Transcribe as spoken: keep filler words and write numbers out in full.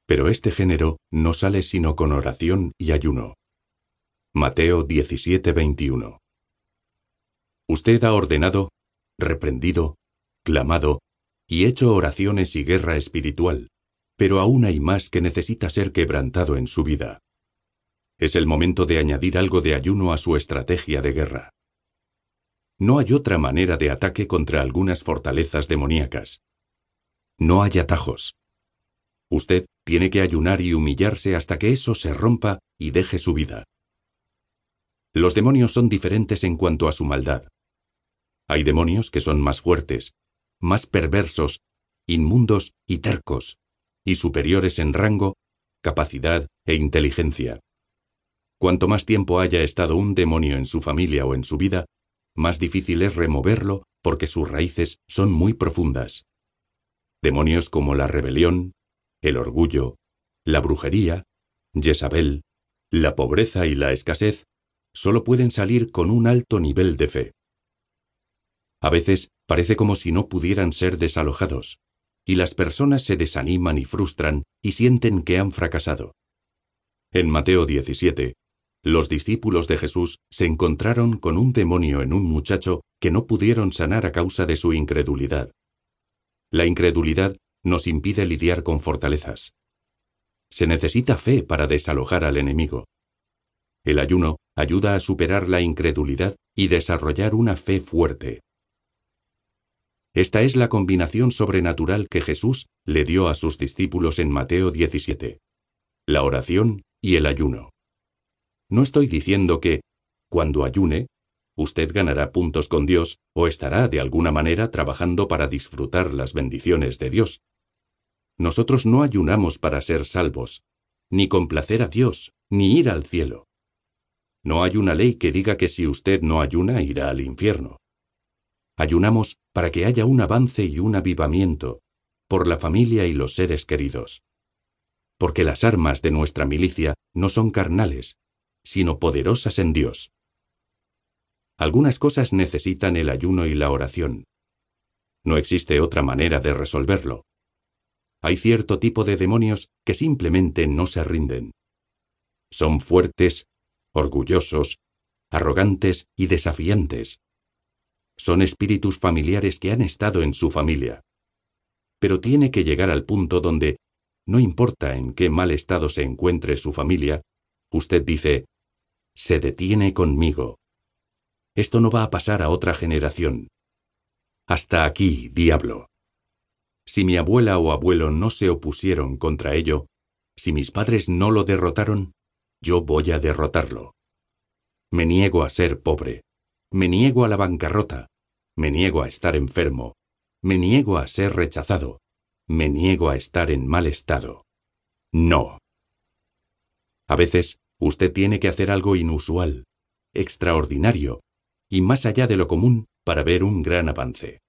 Pero este género no sale sino con oración y ayuno. Mateo diecisiete veintiuno. Usted ha ordenado, reprendido, clamado y hecho oraciones y guerra espiritual, pero aún hay más que necesita ser quebrantado en su vida. Es el momento de añadir algo de ayuno a su estrategia de guerra. No hay otra manera de ataque contra algunas fortalezas demoníacas. No hay atajos. Usted tiene que ayunar y humillarse hasta que eso se rompa y deje su vida. Los demonios son diferentes en cuanto a su maldad. Hay demonios que son más fuertes, más perversos, inmundos y tercos, y superiores en rango, capacidad e inteligencia. Cuanto más tiempo haya estado un demonio en su familia o en su vida, más difícil es removerlo porque sus raíces son muy profundas. Demonios como la rebelión, el orgullo, la brujería, Jezabel, la pobreza y la escasez, solo pueden salir con un alto nivel de fe. A veces parece como si no pudieran ser desalojados, y las personas se desaniman y frustran y sienten que han fracasado. En Mateo diecisiete, los discípulos de Jesús se encontraron con un demonio en un muchacho que no pudieron sanar a causa de su incredulidad. La incredulidad nos impide lidiar con fortalezas. Se necesita fe para desalojar al enemigo. El ayuno ayuda a superar la incredulidad y desarrollar una fe fuerte. Esta es la combinación sobrenatural que Jesús le dio a sus discípulos en Mateo diecisiete: la oración y el ayuno. No estoy diciendo que, cuando ayune, usted ganará puntos con Dios o estará de alguna manera trabajando para disfrutar las bendiciones de Dios. Nosotros no ayunamos para ser salvos, ni complacer a Dios, ni ir al cielo. No hay una ley que diga que si usted no ayuna irá al infierno. Ayunamos para que haya un avance y un avivamiento, por la familia y los seres queridos. Porque las armas de nuestra milicia no son carnales, sino poderosas en Dios. Algunas cosas necesitan el ayuno y la oración. No existe otra manera de resolverlo. Hay cierto tipo de demonios que simplemente no se rinden. Son fuertes, orgullosos, arrogantes y desafiantes. Son espíritus familiares que han estado en su familia. Pero tiene que llegar al punto donde, no importa en qué mal estado se encuentre su familia, usted dice, se detiene conmigo. Esto no va a pasar a otra generación. Hasta aquí, diablo. Si mi abuela o abuelo no se opusieron contra ello, si mis padres no lo derrotaron, yo voy a derrotarlo. Me niego a ser pobre. Me niego a la bancarrota. Me niego a estar enfermo. Me niego a ser rechazado. Me niego a estar en mal estado. No. A veces, usted tiene que hacer algo inusual, extraordinario, y más allá de lo común para ver un gran avance.